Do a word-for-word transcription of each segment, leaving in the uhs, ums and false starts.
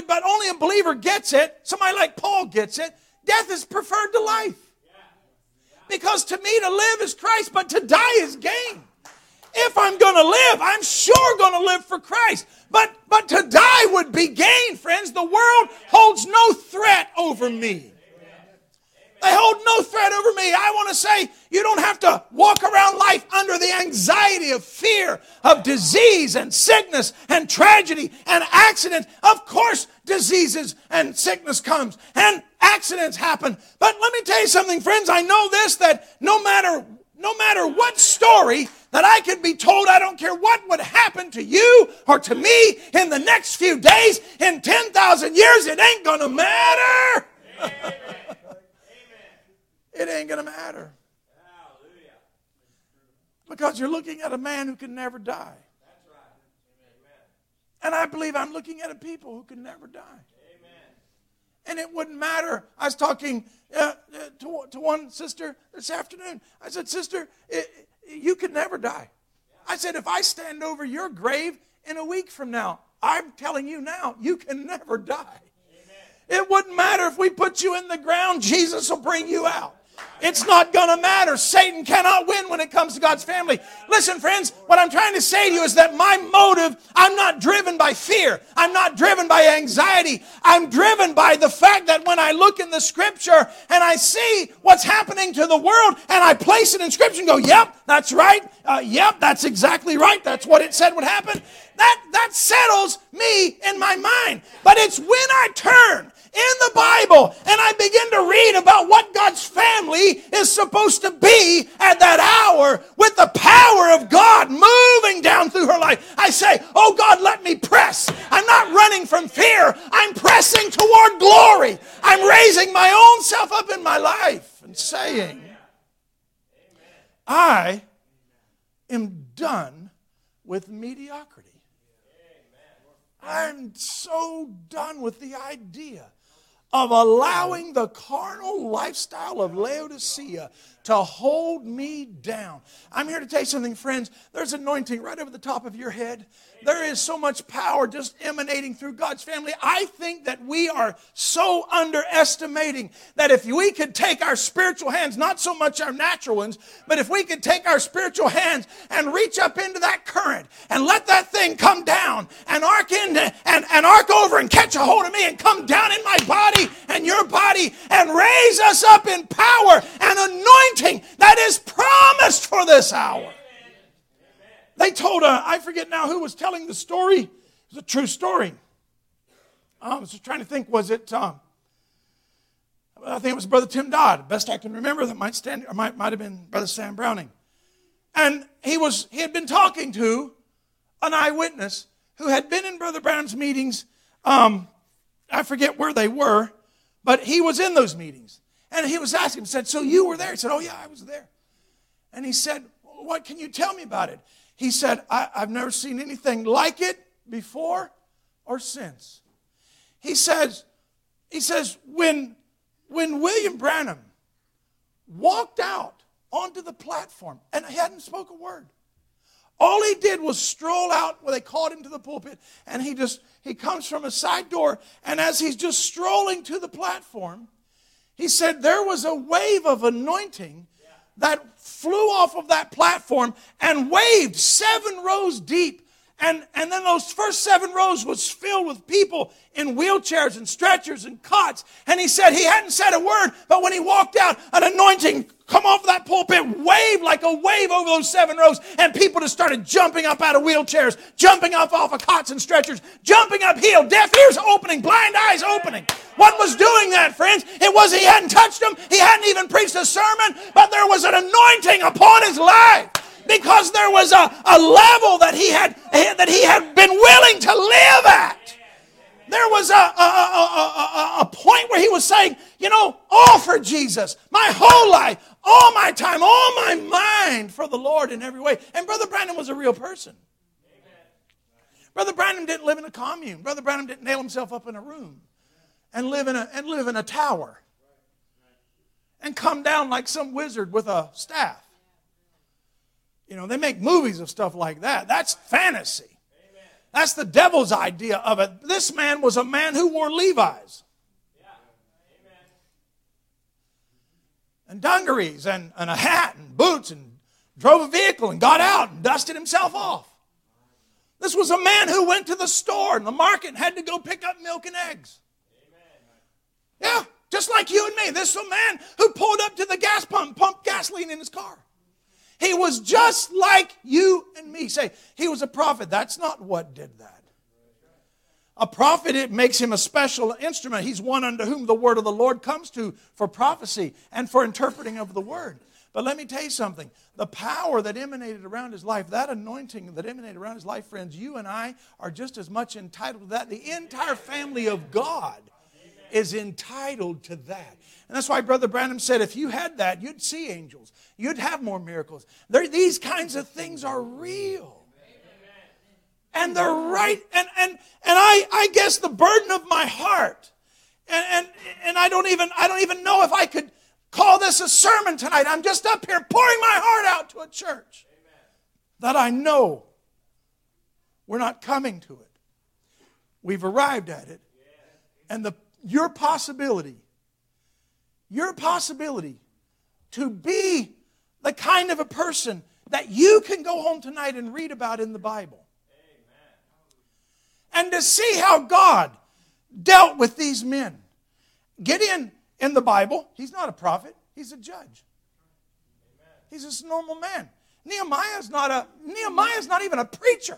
it, but only a believer gets it. Somebody like Paul gets it. Death is preferred to life. Because to me to live is Christ, but to die is gain. If I'm going to live, I'm sure going to live for Christ. But, but to die would be gain, friends. The world holds no threat over me. They hold no threat over me. I want to say you don't have to walk around life under the anxiety of fear, of disease and sickness and tragedy and accident. Of course, diseases and sickness comes and accidents happen. But let me tell you something, friends. I know this, that no matter, no matter what story that I could be told, I don't care what would happen to you or to me in the next few days, in ten thousand years, it ain't going to matter. It ain't going to matter. Hallelujah. Because you're looking at a man who can never die. That's right. Amen. And I believe I'm looking at a people who can never die. Amen. And it wouldn't matter. I was talking uh, to, to one sister this afternoon. I said, sister, it, you can never die. I said, if I stand over your grave in a week from now, I'm telling you now, you can never die. Amen. It wouldn't matter if we put you in the ground. Jesus will bring you out. It's not going to matter. Satan cannot win when it comes to God's family. Listen, friends, what I'm trying to say to you is that my motive, I'm not driven by fear. I'm not driven by anxiety. I'm driven by the fact that when I look in the Scripture and I see what's happening to the world and I place it in Scripture and go, yep, that's right. Uh, yep, that's exactly right. That's what it said would happen. That, that settles me in my mind. But it's when I turn in the Bible and I begin to read about what God's family is supposed to be at that hour with the power of God moving down through her life. I say, oh God, let me press. I'm not running from fear. I'm pressing toward glory. I'm raising my own self up in my life and saying, I am done with mediocrity. I'm so done with the idea of allowing the carnal lifestyle of Laodicea to hold me down. I'm here to tell you something, friends. There's anointing right over the top of your head. There is so much power just emanating through God's family. I think that we are so underestimating that if we could take our spiritual hands, not so much our natural ones, but if we could take our spiritual hands and reach up into that current and let that thing come down and arc in and, and arc over and catch a hold of me and come down in my body and your body and raise us up in power and anointing that is promised for this hour. They told, uh, I forget now who was telling the story. It was a true story. I was just trying to think, was it, um, I think it was Brother Tim Dodd. Best I can remember, that might stand, or might, might have been Brother Sam Browning. And he was, he had been talking to an eyewitness who had been in Brother Brown's meetings. Um, I forget where they were, but he was in those meetings. And he was asking, said, so you were there? He said, oh yeah, I was there. And he said, what can you tell me about it? He said, I, I've never seen anything like it before or since. He says, he says, when, when William Branham walked out onto the platform, and he hadn't spoke a word. All he did was stroll out where they called him to the pulpit, and he just, he comes from a side door, and as he's just strolling to the platform, he said there was a wave of anointing that flew off of that platform and waved seven rows deep. And, and then those first seven rows was filled with people in wheelchairs and stretchers and cots. And he said he hadn't said a word, but when he walked out, an anointing come off that pulpit, waved like a wave over those seven rows, and people just started jumping up out of wheelchairs, jumping up off of cots and stretchers, jumping up healed, deaf ears opening, blind eyes opening. What was doing that, friends? It was he hadn't touched them, he hadn't even preached a sermon, but there was an anointing upon his life. Because there was a, a level that he had that he had been willing to live at. There was a, a, a, a, a point where he was saying, you know, all for Jesus. My whole life, all my time, all my mind for the Lord in every way. And Brother Branham was a real person. Brother Branham didn't live in a commune. Brother Branham didn't nail himself up in a room and live in a, and live in a tower and come down like some wizard with a staff. You know, they make movies of stuff like that. That's fantasy. Amen. That's the devil's idea of it. This man was a man who wore Levi's. And dungarees and, and a hat and boots and drove a vehicle and got out and dusted himself off. This was a man who went to the store and the market and had to go pick up milk and eggs. Yeah, just like you and me. This is a man who pulled up to the gas pump, pumped gasoline in his car. He was just like you and me. Say, he was a prophet. That's not what did that. A prophet, it makes him a special instrument. He's one unto whom the word of the Lord comes to for prophecy and for interpreting of the word. But let me tell you something. The power that emanated around his life, that anointing that emanated around his life, friends, you and I are just as much entitled to that. The entire family of God is entitled to that. And that's why Brother Branham said, if you had that, you'd see angels. You'd have more miracles. They're, these kinds of things are real. And they're right. And, and, and I, I guess the burden of my heart, and, and, and I don't even I don't even know if I could call this a sermon tonight. I'm just up here pouring my heart out to a church that I know we're not coming to it. We've arrived at it. And the your possibility, your possibility to be the kind of a person that you can go home tonight and read about in the Bible. And to see how God dealt with these men. Gideon in the Bible, he's not a prophet, he's a judge. He's just a normal man. Nehemiah's not a Nehemiah's not even a preacher.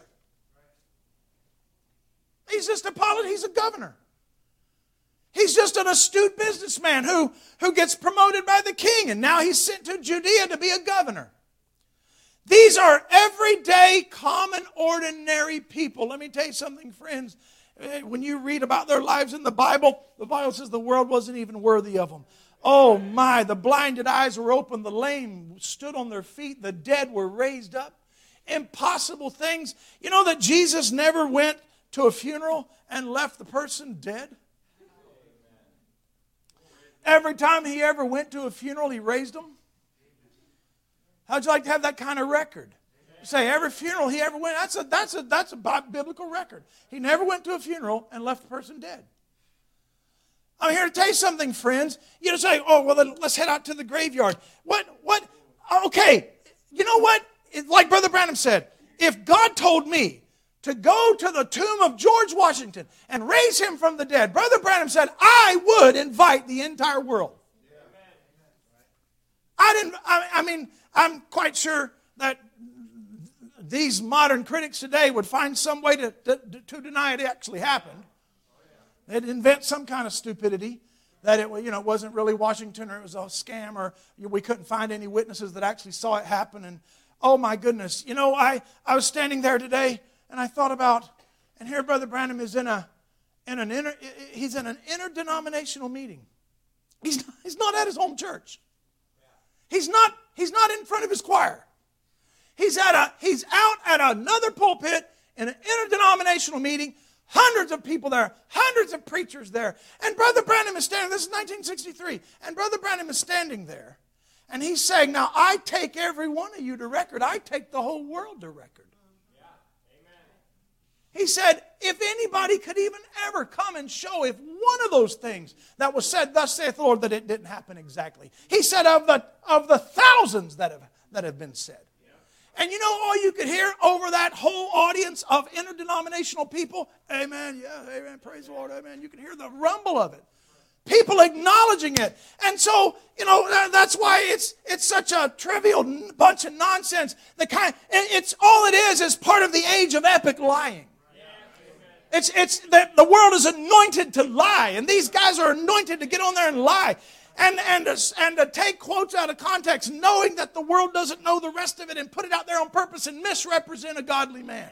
He's just a polit, he's a governor. He's just an astute businessman who, who gets promoted by the king, and now he's sent to Judea to be a governor. These are everyday, common, ordinary people. Let me tell you something, friends. When you read about their lives in the Bible, the Bible says the world wasn't even worthy of them. Oh my, the blinded eyes were opened, the lame stood on their feet, the dead were raised up. Impossible things. You know that Jesus never went to a funeral and left the person dead? Every time he ever went to a funeral, he raised them. How'd you like to have that kind of record? You say every funeral he ever went, that's a, that's a, that's a biblical record. He never went to a funeral and left the person dead. I'm here to tell you something, friends. You don't say, oh, well, then let's head out to the graveyard. What, what, okay, you know what? It, like Brother Branham said, if God told me to go to the tomb of George Washington and raise him from the dead, Brother Branham said, I would invite the entire world. I didn't, I, I mean, I'm quite sure that these modern critics today would find some way to, to, to deny it actually happened. They'd invent some kind of stupidity that it, you know, wasn't really Washington or it was a scam or we couldn't find any witnesses that actually saw it happen. And oh my goodness, you know, I, I was standing there today and I thought about, and here Brother Branham is in a in an inter, he's in an interdenominational meeting. He's not, he's not at his home church. He's not, he's not in front of his choir. He's at a he's out at another pulpit in an interdenominational meeting, hundreds of people there, hundreds of preachers there. And Brother Branham is standing, this is nineteen sixty-three, and Brother Branham is standing there. And he's saying, now I take every one of you to record. I take the whole world to record. Yeah. Amen. He said, if anybody could even ever come and show if one of those things that was said, thus saith the Lord, that it didn't happen exactly. He said of the of the thousands that have that have been said. Yeah. And you know all you could hear over that whole audience of interdenominational people? Amen, yeah, amen, praise the Lord, amen. You can hear the rumble of it. People acknowledging it. And so, you know, that's why it's it's such a trivial bunch of nonsense. The kind, it's all it is is part of the age of epic lying. It's it's the, the world is anointed to lie, and these guys are anointed to get on there and lie, and and to, and to take quotes out of context, knowing that the world doesn't know the rest of it, and put it out there on purpose and misrepresent a godly man.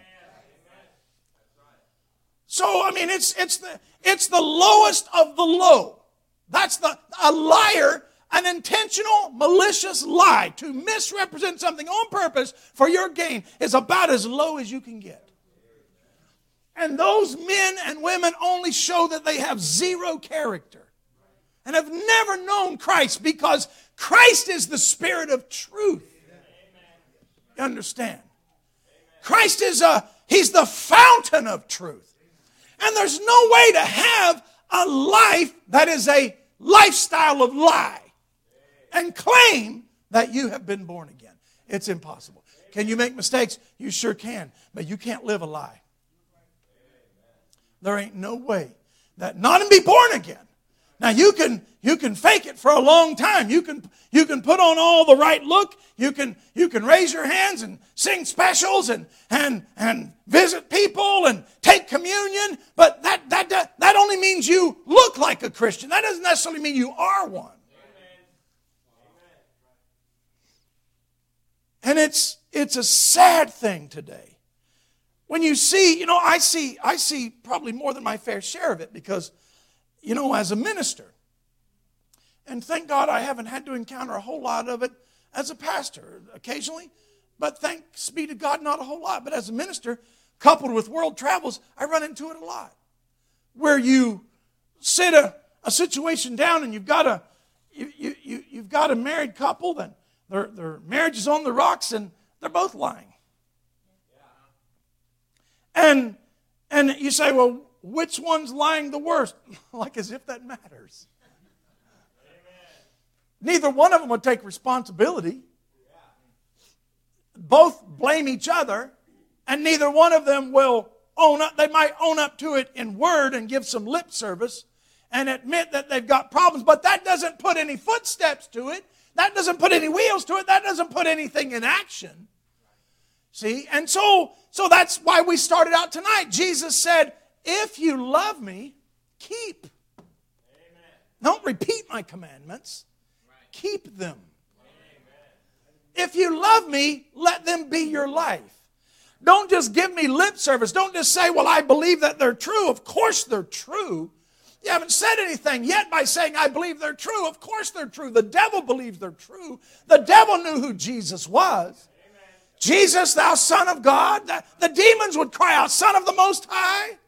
So I mean, it's it's the it's the lowest of the low. That's the a liar, an intentional, malicious lie to misrepresent something on purpose for your gain is about as low as you can get. And those men and women only show that they have zero character and have never known Christ, because Christ is the Spirit of truth. You understand? Christ is a He's the fountain of truth. And there's no way to have a life that is a lifestyle of lie and claim that you have been born again. It's impossible. Can you make mistakes? You sure can. But you can't live a lie. There ain't no way that not and be born again. Now you can you can fake it for a long time. You can you can put on all the right look. You can you can raise your hands and sing specials and and and visit people and take communion. But that that that, that only means you look like a Christian. That doesn't necessarily mean you are one. And it's it's a sad thing today. When you see, you know, I see I see probably more than my fair share of it because, you know, as a minister, and thank God I haven't had to encounter a whole lot of it as a pastor occasionally, but thanks be to God, not a whole lot. But as a minister, coupled with world travels, I run into it a lot. Where you sit a, a situation down and you've got a you, you, you, you've got a married couple, then their, their marriage is on the rocks and they're both lying. And and you say, well, which one's lying the worst? Like as if that matters. Amen. Neither one of them would take responsibility. Yeah. Both blame each other, and neither one of them will own up. They might own up to it in word and give some lip service and admit that they've got problems, but that doesn't put any footsteps to it. That doesn't put any wheels to it. That doesn't put anything in action. See? And so, so that's why we started out tonight. Jesus said, if you love me, keep. Amen. Don't repeat my commandments. Right. Keep them. Amen. If you love me, let them be your life. Don't just give me lip service. Don't just say, well, I believe that they're true. Of course they're true. You haven't said anything yet by saying, I believe they're true. Of course they're true. The devil believes they're true. The devil knew who Jesus was. Jesus, thou Son of God. The, the demons would cry out, Son of the Most High. Yeah.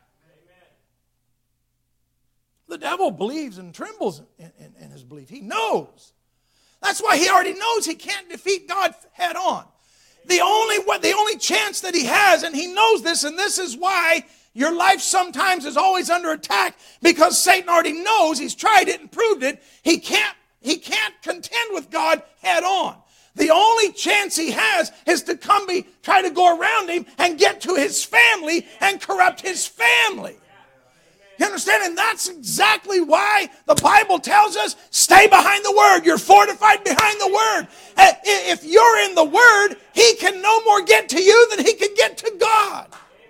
The devil believes and trembles in, in, in his belief. He knows. That's why he already knows he can't defeat God head on. The only, the only chance that he has, and he knows this, and this is why your life sometimes is always under attack, because Satan already knows, he's tried it and proved it, he can't, he can't contend with God head on. The only chance he has is to come be, try to go around him and get to his family and corrupt his family. You understand? And that's exactly why the Bible tells us, stay behind the Word. You're fortified behind the Word. If you're in the Word, he can no more get to you than he can get to God.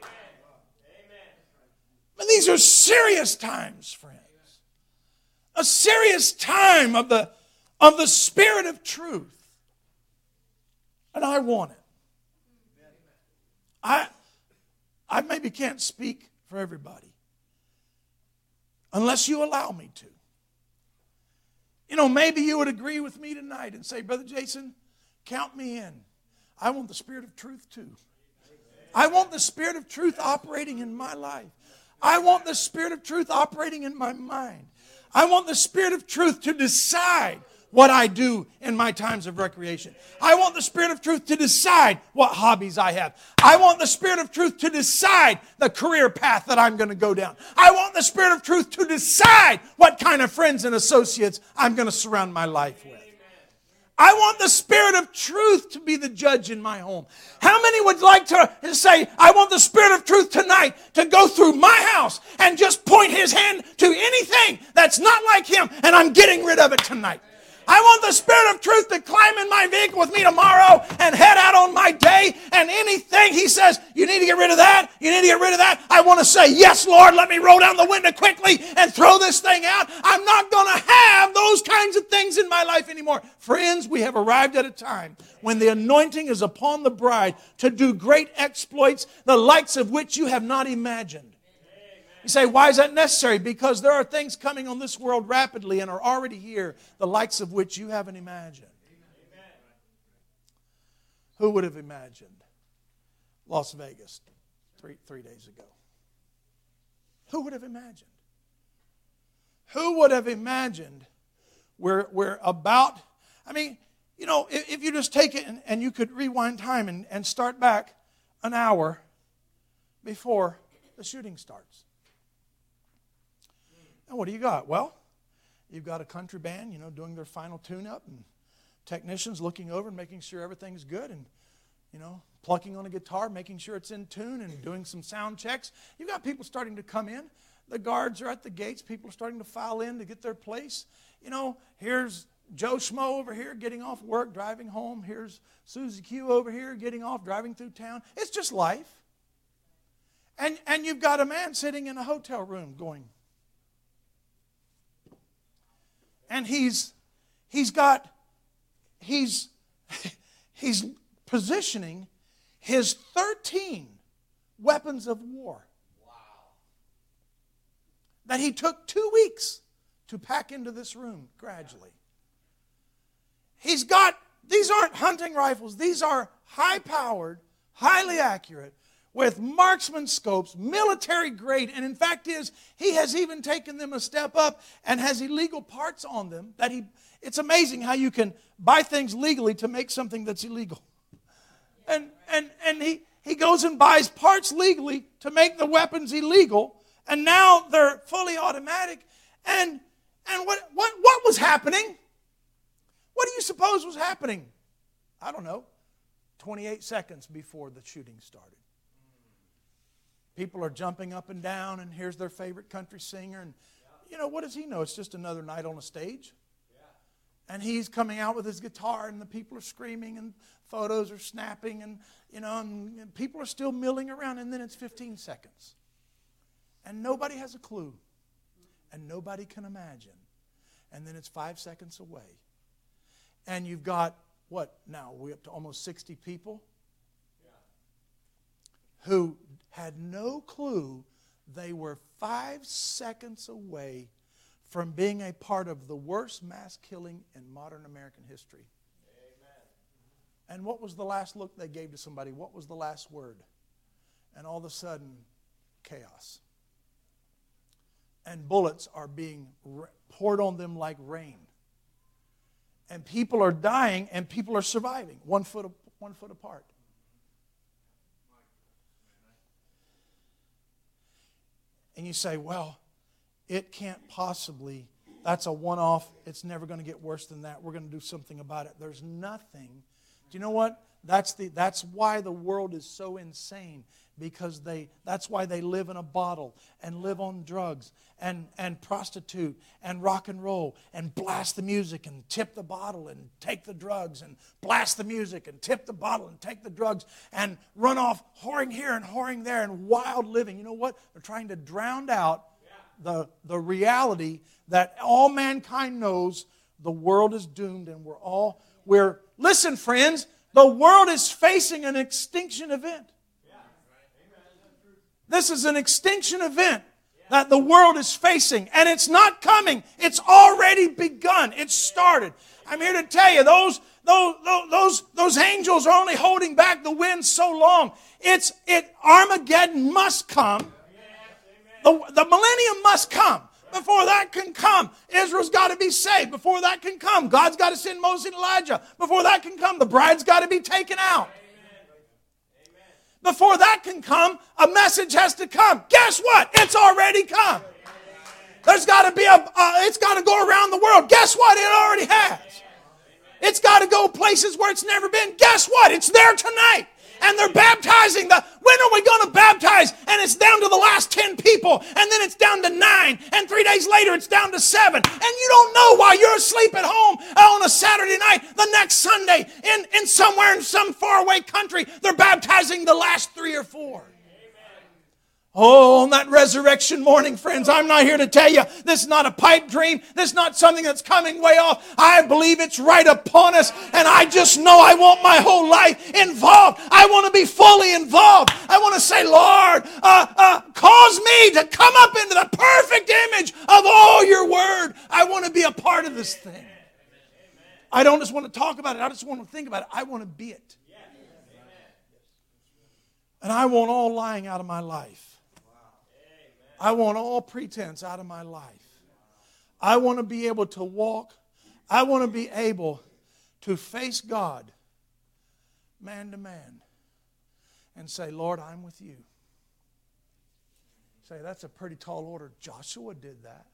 And these are serious times, friends. A serious time of the, of the Spirit of truth. And I want it. I, I maybe can't speak for everybody unless you allow me to. You know, maybe you would agree with me tonight and say, Brother Jason, count me in. I want the Spirit of truth too. I want the Spirit of truth operating in my life. I want the Spirit of truth operating in my mind. I want the Spirit of truth to decide what I do in my times of recreation. I want the Spirit of truth to decide what hobbies I have. I want the Spirit of truth to decide the career path that I'm going to go down. I want the Spirit of truth to decide what kind of friends and associates I'm going to surround my life with. I want the Spirit of truth to be the judge in my home. How many would like to say, I want the Spirit of truth tonight to go through my house and just point his hand to anything that's not like him, and I'm getting rid of it tonight? I want the Spirit of truth to climb in my vehicle with me tomorrow and head out on my day, and anything he says, you need to get rid of that, you need to get rid of that, I want to say, yes, Lord, let me roll down the window quickly and throw this thing out. I'm not going to have those kinds of things in my life anymore. Friends, we have arrived at a time when the anointing is upon the bride to do great exploits, the likes of which you have not imagined. You say, why is that necessary? Because there are things coming on this world rapidly and are already here, the likes of which you haven't imagined. Amen. Who would have imagined Las Vegas three, three days ago? Who would have imagined? Who would have imagined we're, we're about, I mean, you know, if, if you just take it and, and you could rewind time and, and start back an hour before the shooting starts. And what do you got? Well, you've got a country band, you know, doing their final tune-up, and technicians looking over and making sure everything's good, and, you know, plucking on a guitar, making sure it's in tune, and doing some sound checks. You've got people starting to come in. The guards are at the gates. People are starting to file in to get their place. You know, here's Joe Schmo over here getting off work, driving home. Here's Susie Q over here getting off, driving through town. It's just life. And, and you've got a man sitting in a hotel room going, and he's he's got he's he's positioning his thirteen weapons of war. Wow. That he took two weeks to pack into this room gradually. He's got, these aren't hunting rifles. These are high-powered, highly accurate, with marksman scopes, military grade. And in fact is, he has even taken them a step up and has illegal parts on them. That he, it's amazing how you can buy things legally to make something that's illegal. And, and, and he, he goes and buys parts legally to make the weapons illegal. And now they're fully automatic. And, and what, what, what was happening? What do you suppose was happening? I don't know. twenty-eight seconds before the shooting started. People are jumping up and down, and here's their favorite country singer. And, you know, what does he know? It's just another night on a stage. And he's coming out with his guitar, and the people are screaming, and photos are snapping, and, you know, and, and people are still milling around, and then it's fifteen seconds. And nobody has a clue. And nobody can imagine. And then it's five seconds away. And you've got, what now? We're up to almost sixty people who had no clue they were five seconds away from being a part of the worst mass killing in modern American history. Amen. And what was the last look they gave to somebody? What was the last word? And all of a sudden, chaos. And bullets are being poured on them like rain. And people are dying, and people are surviving, one foot, one foot apart. And you say, well, it can't possibly, that's a one-off, it's never going to get worse than that, we're going to do something about it. There's nothing. Do you know what? That's the that's why the world is so insane, because they that's why they live in a bottle and live on drugs and, and prostitute and rock and roll and blast the music and tip the bottle and take the drugs and blast the music and tip the bottle and take the drugs and run off whoring here and whoring there and wild living. You know what? They're trying to drown out the, the reality that all mankind knows the world is doomed, and we're all, we're, listen friends, the world is facing an extinction event. This is an extinction event that the world is facing. And it's not coming. It's already begun. It's started. I'm here to tell you, those, those, those, those angels are only holding back the wind so long. It's, it, Armageddon must come. The, the millennium must come. Before that can come, Israel's got to be saved. Before that can come, God's got to send Moses and Elijah. Before that can come, the bride's got to be taken out. Before that can come, a message has to come. Guess what? It's already come. There's got to be a, uh, it's got to go around the world. Guess what? It already has. It's got to go places where it's never been. Guess what? It's there tonight. And they're baptizing. The, when are we going to baptize? And it's down to the last ten people. And then it's down to nine. And three days later it's down to seven. And you don't know while you're asleep at home on a Saturday night, the next Sunday, in, in somewhere in some faraway country, they're baptizing the last three or four. Oh, on that resurrection morning, friends, I'm not here to tell you this is not a pipe dream. This is not something that's coming way off. I believe it's right upon us, and I just know I want my whole life involved. I want to be fully involved. I want to say, Lord, uh, uh, cause me to come up into the perfect image of all your word. I want to be a part of this thing. I don't just want to talk about it. I just want to think about it. I want to be it. And I want all lying out of my life. I want all pretense out of my life. I want to be able to walk. I want to be able to face God man to man and say, Lord, I'm with you. Say, that's a pretty tall order. Joshua did that.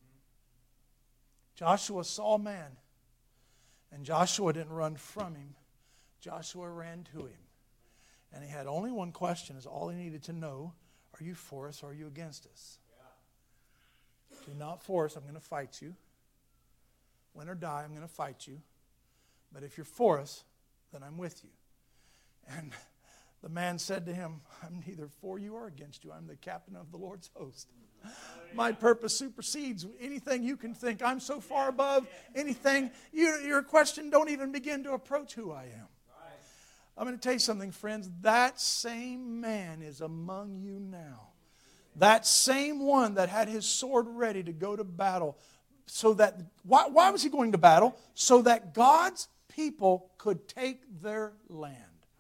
Joshua saw a man, and Joshua didn't run from him. Joshua ran to him. And he had only one question, is all he needed to know. Are you for us or are you against us? If you're not for us, I'm going to fight you. Win or die, I'm going to fight you. But if you're for us, then I'm with you. And the man said to him, I'm neither for you or against you. I'm the captain of the Lord's host. My purpose supersedes anything you can think. I'm so far above anything. You, your question don't even begin to approach who I am. I'm going to tell you something, friends. That same man is among you now. That same one that had his sword ready to go to battle. So that, why, why was he going to battle? So that God's people could take their land.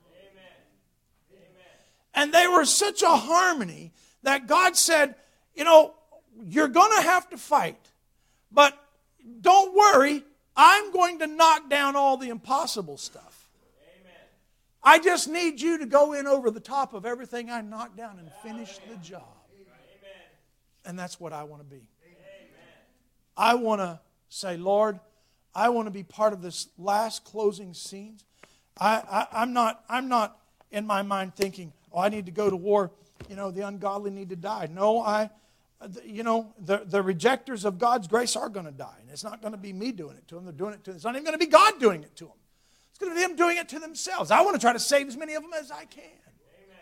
And they were such a harmony that God said, you know, you're going to have to fight. But don't worry, I'm going to knock down all the impossible stuff. Amen. I just need you to go in over the top of everything I knocked down and finish the job. Amen. And that's what I want to be. Amen. I want to say, Lord, I want to be part of this last closing scenes. I, I, I'm not, I'm not in my mind thinking, oh, I need to go to war. You know, the ungodly need to die. No, I, you know, the, the rejectors of God's grace are going to die. And it's not going to be me doing it to them. They're doing it to them. It's not even going to be God doing it to them. It's going to be them doing it to themselves. I want to try to save as many of them as I can. Amen.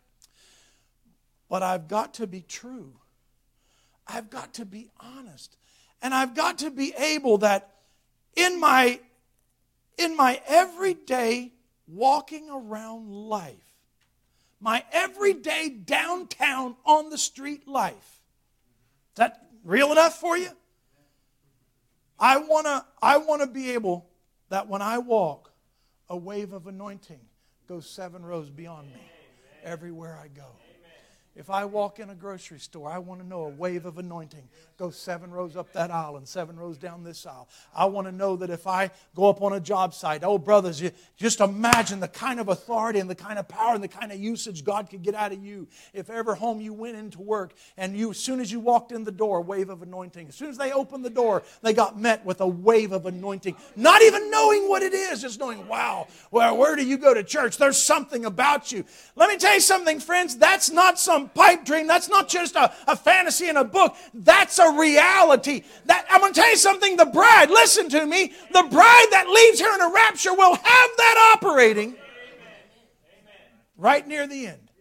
But I've got to be true. I've got to be honest. And I've got to be able that in my, in my everyday walking around life, my everyday downtown on the street life. Is that real enough for you? I want to I want to be able that when I walk, a wave of anointing goes seven rows beyond me everywhere I go. If I walk in a grocery store, I want to know a wave of anointing goes seven rows up that aisle and seven rows down this aisle. I want to know that if I go up on a job site, oh, brothers, you just imagine the kind of authority and the kind of power and the kind of usage God could get out of you. If ever home you went into work and you, as soon as you walked in the door, a wave of anointing. As soon as they opened the door, they got met with a wave of anointing. Not even knowing what it is, just knowing, wow, well, where do you go to church? There's something about you. Let me tell you something, friends. That's not some pipe dream. That's not just a, a fantasy in a book. That's a reality. That I'm going to tell you something. The bride, listen to me, the bride that leaves here in a rapture will have that operating right near the end.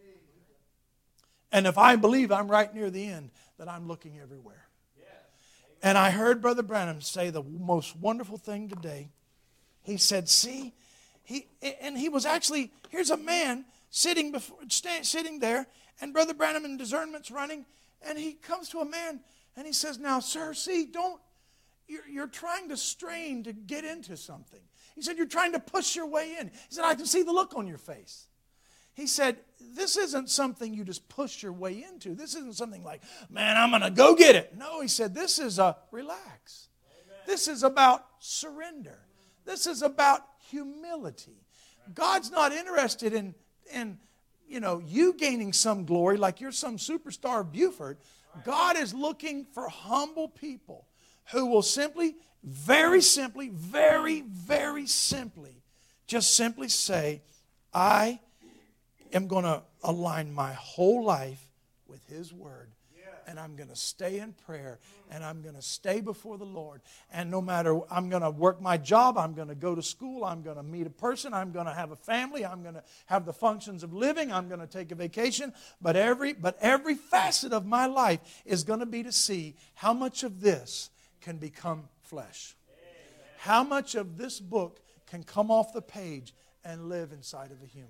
And if I believe I'm right near the end, then I'm looking everywhere. And I heard Brother Branham say the most wonderful thing today. He said, see, he and he was actually, here's a man sitting before, sitting there, and Brother Branham in discernment's running, and he comes to a man, and he says, now, sir, see, don't, you're, you're trying to strain to get into something. He said, you're trying to push your way in. He said, I can see the look on your face. He said, this isn't something you just push your way into. This isn't something like, man, I'm going to go get it. No, he said, this is a relax. Amen. This is about surrender. This is about humility. God's not interested in, in you know, you gaining some glory like you're some superstar of Buford. God is looking for humble people who will simply, very simply, very, very simply, just simply say, I am going to align my whole life with His Word. And I'm going to stay in prayer, and I'm going to stay before the Lord. And no matter, I'm going to work my job, I'm going to go to school, I'm going to meet a person, I'm going to have a family, I'm going to have the functions of living, I'm going to take a vacation. But every, but every facet of my life is going to be to see how much of this can become flesh. How much of this book can come off the page and live inside of a human.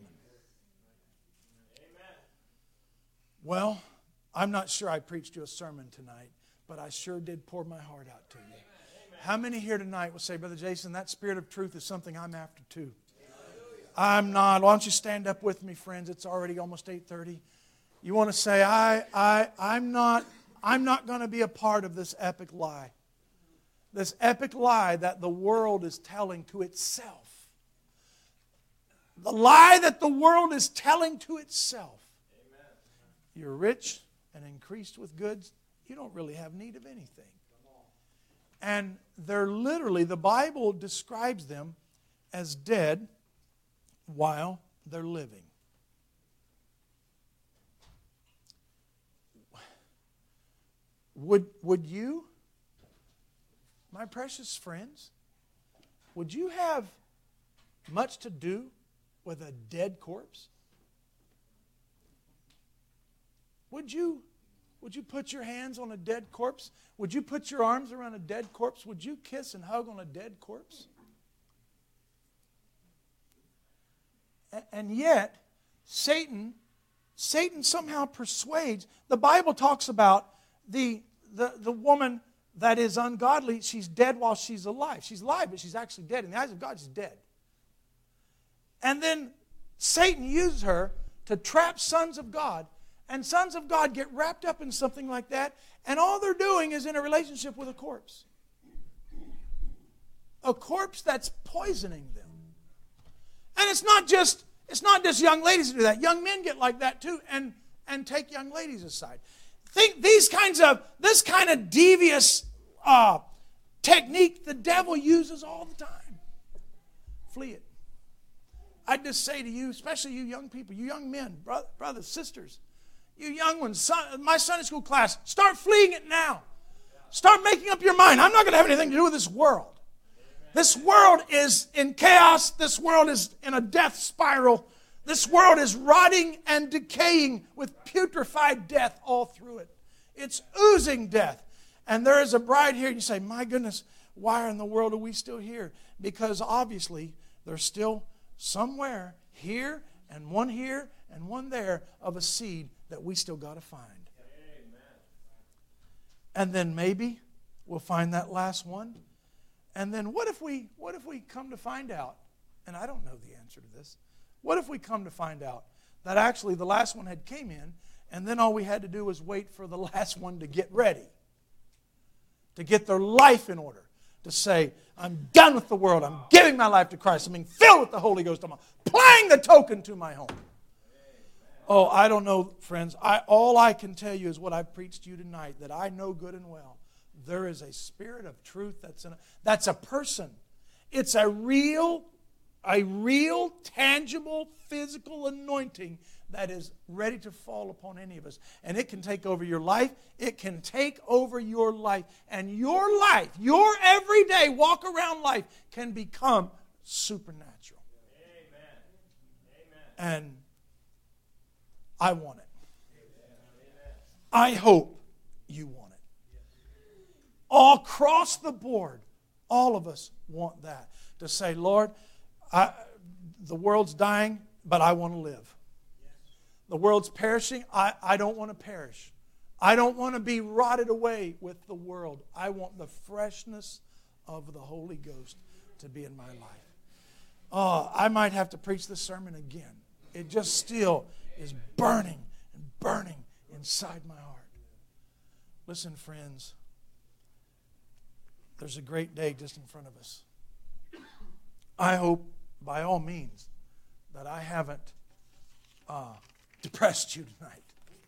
Well, I'm not sure I preached you a sermon tonight, but I sure did pour my heart out to you. Amen. How many here tonight will say, Brother Jason, that spirit of truth is something I'm after too? Hallelujah. I'm not. Why don't you stand up with me, friends? It's already almost eight thirty. You want to say, I, I, I'm not, I'm not going to be a part of this epic lie. This epic lie that the world is telling to itself. The lie that the world is telling to itself. Amen. You're rich and increased with goods, you don't really have need of anything. And they're literally, the Bible describes them as dead while they're living. Would, would you, my precious friends, would you have much to do with a dead corpse? Would you, would you put your hands on a dead corpse? Would you put your arms around a dead corpse? Would you kiss and hug on a dead corpse? And yet, Satan, Satan somehow persuades. The Bible talks about the, the, the woman that is ungodly. She's dead while she's alive. She's alive, but she's actually dead. In the eyes of God, she's dead. And then Satan uses her to trap sons of God. And sons of God get wrapped up in something like that. And all they're doing is in a relationship with a corpse. A corpse that's poisoning them. And it's not just it's not just young ladies who do that. Young men get like that too, and, and take young ladies aside. Think these kinds of this kind of devious uh, technique the devil uses all the time. Flee it. I just say to you, especially you young people, you young men, brother, brothers, sisters, you young ones, son, my Sunday school class, start fleeing it now. Start making up your mind. I'm not going to have anything to do with this world. This world is in chaos. This world is in a death spiral. This world is rotting and decaying with putrefied death all through it. It's oozing death. And there is a bride here. You say, my goodness, why in the world are we still here? Because obviously there's still somewhere here and one here and one there of a seed that we still got to find. Amen. And then maybe we'll find that last one. And then what if we what if we come to find out, and I don't know the answer to this, what if we come to find out that actually the last one had came in, and then all we had to do was wait for the last one to get ready, to get their life in order, to say, I'm done with the world, I'm giving my life to Christ, I'm being filled with the Holy Ghost, I'm applying the token to my home. Oh, I don't know, friends. I, all I can tell you is what I've preached to you tonight, that I know good and well. There is a spirit of truth that's in a, that's a person. It's a real, a real, tangible, physical anointing that is ready to fall upon any of us. And it can take over your life. It can take over your life. And your life, your everyday walk around life can become supernatural. Amen. Amen. And I want it. I hope you want it. All across the board, all of us want that. To say, Lord, I, the world's dying, but I want to live. The world's perishing, I, I don't want to perish. I don't want to be rotted away with the world. I want the freshness of the Holy Ghost to be in my life. Oh, I might have to preach this sermon again. It just still is burning and burning inside my heart. Listen, friends. There's a great day just in front of us. I hope, by all means, that I haven't uh, depressed you tonight.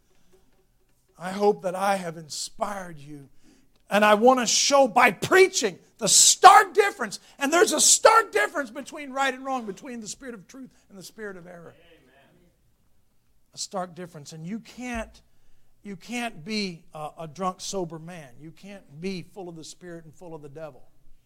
I hope that I have inspired you. And I want to show by preaching the stark difference. And there's a stark difference between right and wrong, between the spirit of truth and the spirit of error. Amen. A stark difference. And you can't You can't be a, a drunk, sober man. You can't be full of the Spirit and full of the devil.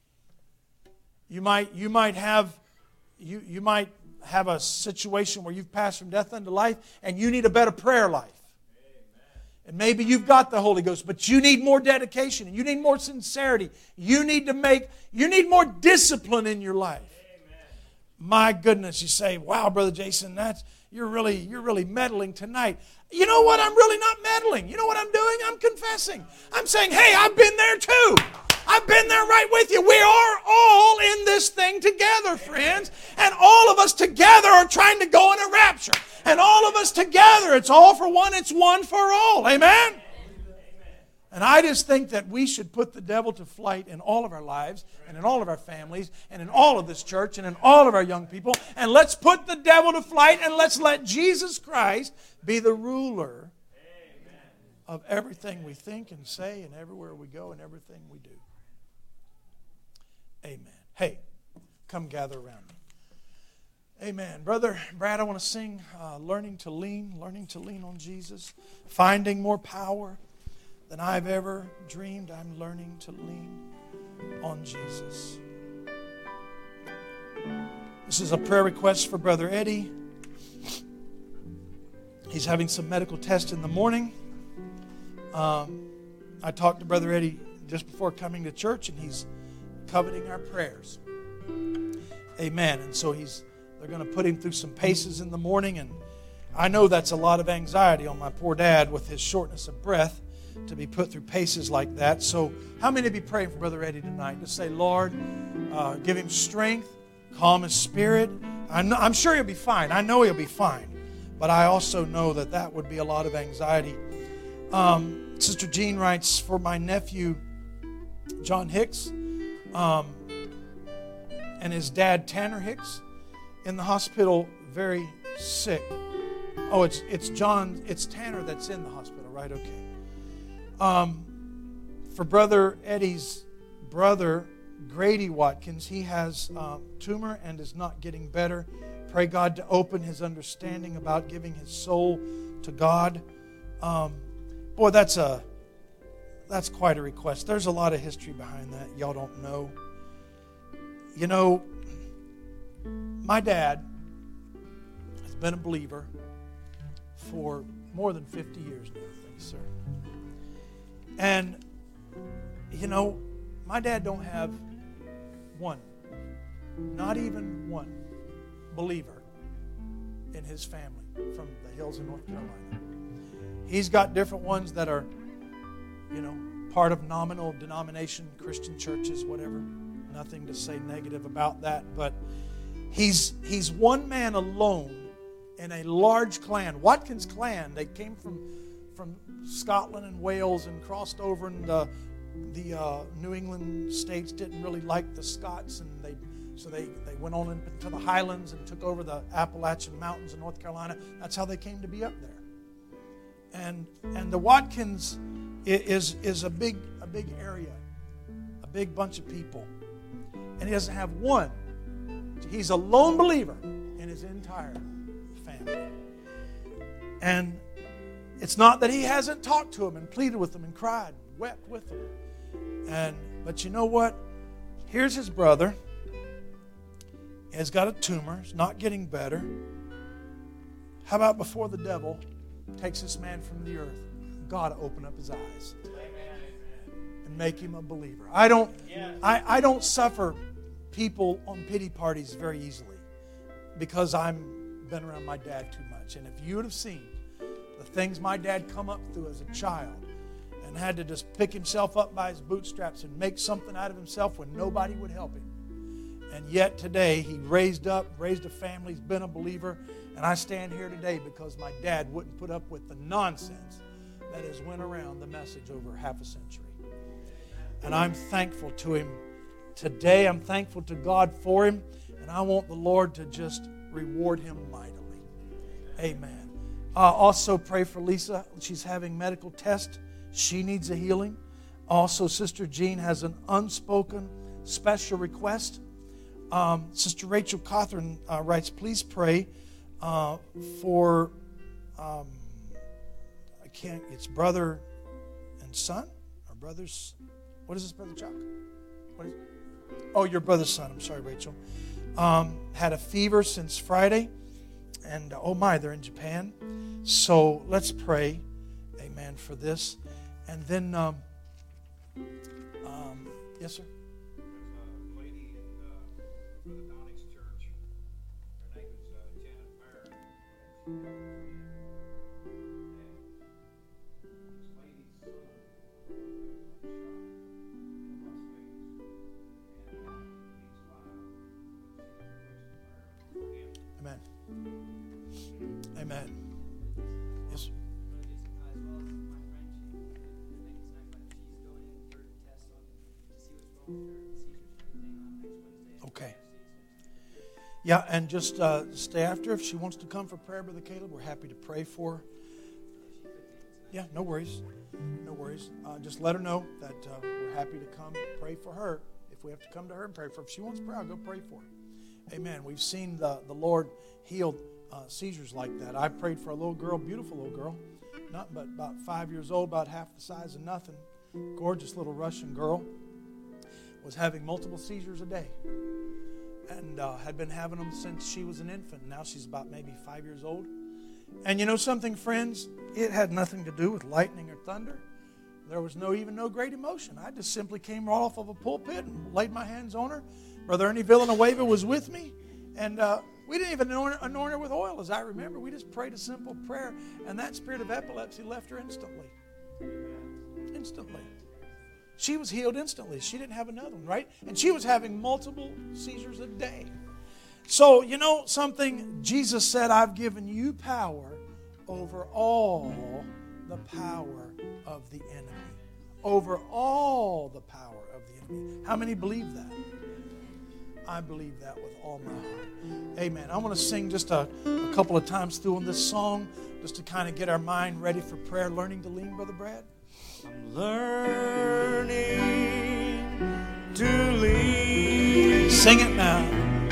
You might, you might have, you, you might have a situation where you've passed from death unto life, and you need a better prayer life. Amen. And maybe you've got the Holy Ghost, but you need more dedication, and you need more sincerity. You need to make, you need more discipline in your life. Amen. My goodness, you say, "Wow, Brother Jason, that's you're really, you're really meddling tonight." You know what? I'm really not meddling. You know what I'm doing? I'm confessing. I'm saying, hey, I've been there too. I've been there right with you. We are all in this thing together, friends. And all of us together are trying to go in a rapture. And all of us together, it's all for one, it's one for all. Amen? And I just think that we should put the devil to flight in all of our lives and in all of our families and in all of this church and in all of our young people. And let's put the devil to flight and let's let Jesus Christ be the ruler of everything we think and say and everywhere we go and everything we do. Amen. Hey, come gather around me. Amen. Brother Brad, I want to sing uh, Learning to Lean, Learning to Lean on Jesus, finding more power than I've ever dreamed. I'm learning to lean on Jesus. This is a prayer request for Brother Eddie. He's having some medical tests in the morning. Um, I talked to Brother Eddie just before coming to church, and he's coveting our prayers. Amen. And so he's they're going to put him through some paces in the morning, and I know that's a lot of anxiety on my poor dad with his shortness of breath to be put through paces like that. So how many of you praying for Brother Eddie tonight? Just say, Lord, uh, give him strength, calm his spirit. I'm, not, I'm sure he'll be fine. I know he'll be fine. But I also know that that would be a lot of anxiety. Um, Sister Jean writes, for my nephew, John Hicks, um, and his dad, Tanner Hicks, in the hospital, very sick. Oh, it's it's John, it's Tanner that's in the hospital, right? Okay. Um, for Brother Eddie's brother, Grady Watkins, he has a tumor and is not getting better. Pray God to open his understanding about giving his soul to God. Um, boy, that's a that's quite a request. There's a lot of history behind that. Y'all don't know. You know, my dad has been a believer for more than fifty years now, thanks, sir. And, you know, my dad don't have one, not even one believer in his family from the hills of North Carolina. He's got different ones that are, you know, part of nominal denomination, Christian churches, whatever. Nothing to say negative about that, but he's he's one man alone in a large clan. Watkins clan, they came from from Scotland and Wales and crossed over, and the, the uh, New England states didn't really like the Scots, and they so they, they went on into the Highlands and took over the Appalachian Mountains in North Carolina. That's how they came to be up there. And and the Watkins is is a big a big area, a big bunch of people, and he doesn't have one. He's a lone believer in his entire family. And it's not that he hasn't talked to him and pleaded with them and cried and wept with them. And but you know what? Here's his brother. He has got a tumor. It's not getting better. How about before the devil takes this man from the earth, God open up his eyes and make him a believer. I don't, I, I don't suffer people on pity parties very easily because I've been around my dad too much. And if you would have seen the things my dad come up through as a child and had to just pick himself up by his bootstraps and make something out of himself when nobody would help him. And yet today he raised up, raised a family, he's been a believer, and I stand here today because my dad wouldn't put up with the nonsense that has went around the message over half a century. And I'm thankful to him today. I'm thankful to God for him, and I want the Lord to just reward him mightily. Amen. Uh, also pray for Lisa. She's having medical tests. She needs a healing. Also, Sister Jean has an unspoken special request. Um, Sister Rachel Cawthorn uh, writes, please pray uh, for, um, I can't, it's brother and son? Or brothers? What is this, Brother Chuck? What is it? Oh, your brother's son. I'm sorry, Rachel. Um, had a fever since Friday. And oh my, they're in Japan. So let's pray, amen, for this. And then, um, um, yes, sir? There's a lady in uh, Brother Downing's church. Her name is uh, Janet Mayer. And this lady's son was shot in Las Vegas. And he's alive. Amen. Amen. Yes. Okay. Yeah, and just uh, stay after. If she wants to come for prayer, Brother Caleb, we're happy to pray for her. Yeah, no worries. No worries. Uh, just let her know that uh, we're happy to come pray for her. If we have to come to her and pray for her. If she wants prayer, I'll go pray for her. Amen. We've seen the, the Lord heal uh, seizures like that. I prayed for a little girl, beautiful little girl, not but about five years old, about half the size of nothing. Gorgeous little Russian girl. Was having multiple seizures a day. And uh, had been having them since she was an infant. Now she's about maybe five years old. And you know something, friends? It had nothing to do with lightning or thunder. There was no even no great emotion. I just simply came right off of a pulpit and laid my hands on her. Brother Ernie Villanueva was with me. And uh, we didn't even anoint, anoint her with oil, as I remember. We just prayed a simple prayer. And that spirit of epilepsy left her instantly. Instantly. She was healed instantly. She didn't have another one, right? And she was having multiple seizures a day. So, you know something? Jesus said, I've given you power over all the power of the enemy. Over all the power of the enemy. How many believe that? I believe that with all my heart. Amen. I want to sing just a, a couple of times through on this song just to kind of get our mind ready for prayer. Learning to lean, Brother Brad. I'm learning to lean. Sing it now.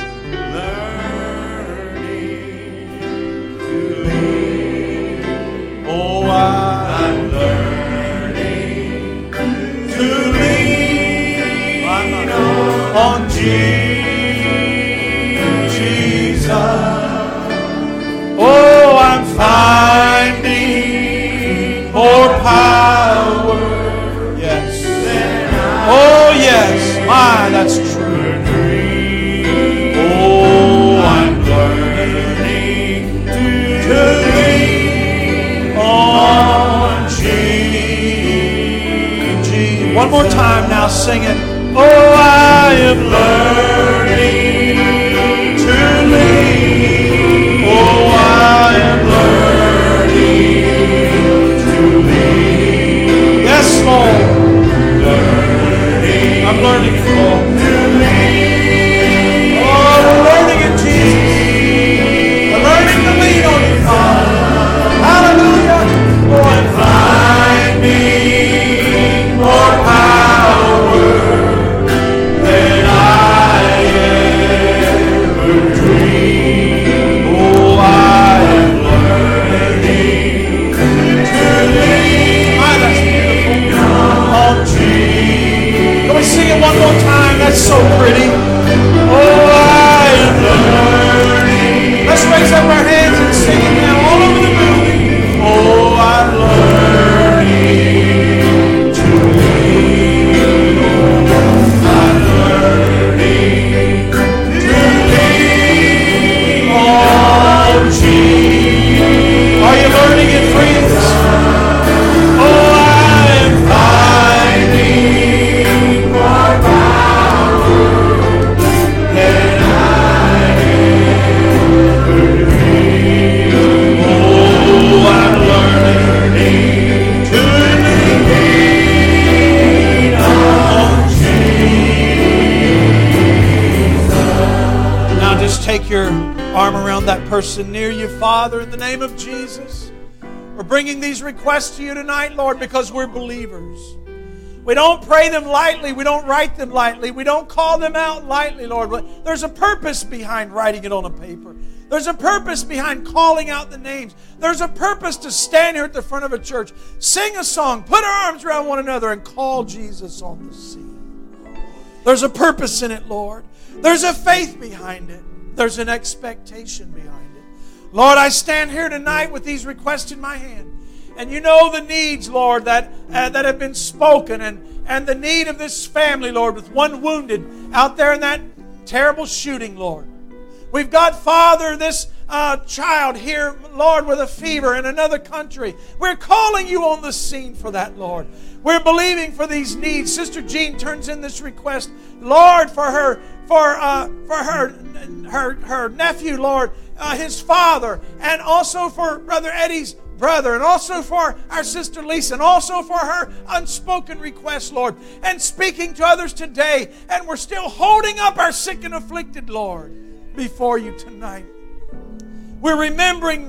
Learning to lean. Oh, I, I'm learning to lean I'm on, on Jesus. oh, I'm finding more power. Yes. Oh, yes. My, that's true. Oh, I'm learning to lean on Jesus. One more time now, sing it. Oh, I am learning to lean. Oh, I am learning to lean. Yes, Lord. Learning I'm learning, Lord. to lean. Oh, we're learning it, Jesus. We're learning to lean on you, Father. Hallelujah. Lord, Find me more power than I ever dreamed. Oh, I am learning to lean my, that's beautiful. on Jesus. Can we sing it one more time? That's so pretty. Oh, I am learning. Let's raise up our hands and sing it now all over the building. Oh, I'm learning to lean. I'm learning to lean on Jesus. Are you learning it, friends? Oh, I'm finding more power than I ever dreamed. Oh, I'm learning to lean on Jesus. Now just take your arm around that person near you, Father, in the name of Jesus. We're bringing these requests to you tonight, Lord, because we're believers. We don't pray them lightly. We don't write them lightly. We don't call them out lightly, Lord. But there's a purpose behind writing it on a paper. There's a purpose behind calling out the names. There's a purpose to stand here at the front of a church, sing a song, put our arms around one another, and call Jesus on the scene. There's a purpose in it, Lord. There's a faith behind it. There's an expectation behind it. Lord, I stand here tonight with these requests in my hand. And you know the needs, Lord, that uh, that have been spoken, and, and the need of this family, Lord, with one wounded out there in that terrible shooting, Lord. We've got, Father, this uh, child here, Lord, with a fever in another country. We're calling you on the scene for that, Lord. We're believing for these needs. Sister Jean turns in this request, Lord, for her, for uh, for her, her, her nephew, Lord, uh, his father, and also for Brother Eddie's brother, and also for our sister Lisa, and also for her unspoken request, Lord, and speaking to others today. And we're still holding up our sick and afflicted, Lord, before you tonight. We're remembering them,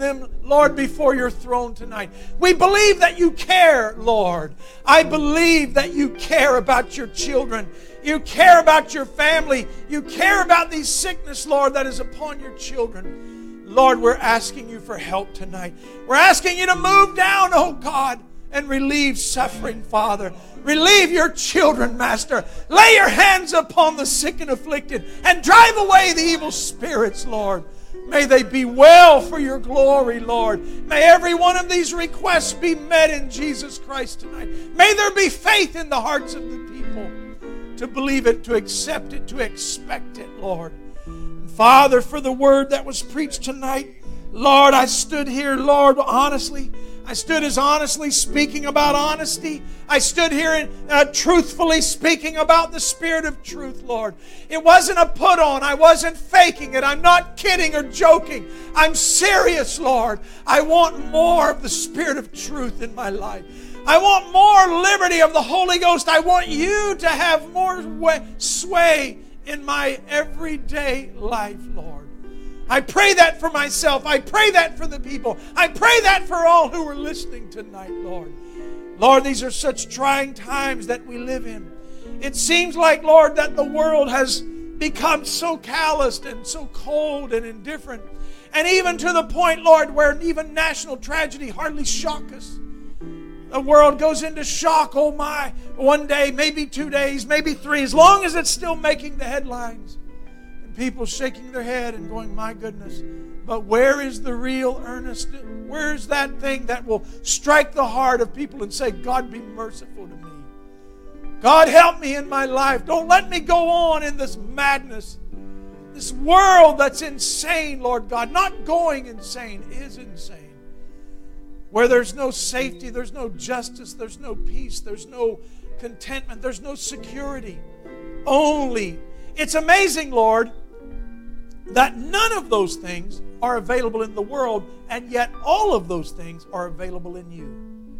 Lord, before your throne tonight. We believe that you care, Lord. I believe that you care about your children. You care about your family. You care about these sickness, Lord, that is upon your children. Lord, we're asking you for help tonight. We're asking you to move down, oh God, and relieve suffering, Father. Relieve your children, Master. Lay your hands upon the sick and afflicted and drive away the evil spirits, Lord. May they be well for your glory, Lord. May every one of these requests be met in Jesus Christ tonight. May there be faith in the hearts of the people to believe it, to accept it, to expect it, Lord. And Father, for the word that was preached tonight, Lord, I stood here, Lord, honestly. I stood as honestly speaking about honesty. I stood here and uh, truthfully speaking about the Spirit of truth, Lord. It wasn't a put on. I wasn't faking it. I'm not kidding or joking. I'm serious, Lord. I want more of the Spirit of truth in my life. I want more liberty of the Holy Ghost. I want you to have more way, sway in my everyday life, Lord. I pray that for myself. I pray that for the people. I pray that for all who are listening tonight, Lord. Lord, these are such trying times that we live in. It seems like, Lord, that the world has become so calloused and so cold and indifferent. And even to the point, Lord, where even national tragedy hardly shocks us. The world goes into shock, oh my, one day, maybe two days, maybe three, as long as it's still making the headlines. People shaking their head and going, my goodness. But where is the real earnest? Where's that thing that will strike the heart of people and say, God, be merciful to me. God, help me in my life. Don't let me go on in this madness. This world that's insane, Lord God. Not going insane, is insane. Where there's no safety, there's no justice, there's no peace, there's no contentment, there's no security. Only. It's amazing, Lord, that none of those things are available in the world, and yet all of those things are available in you.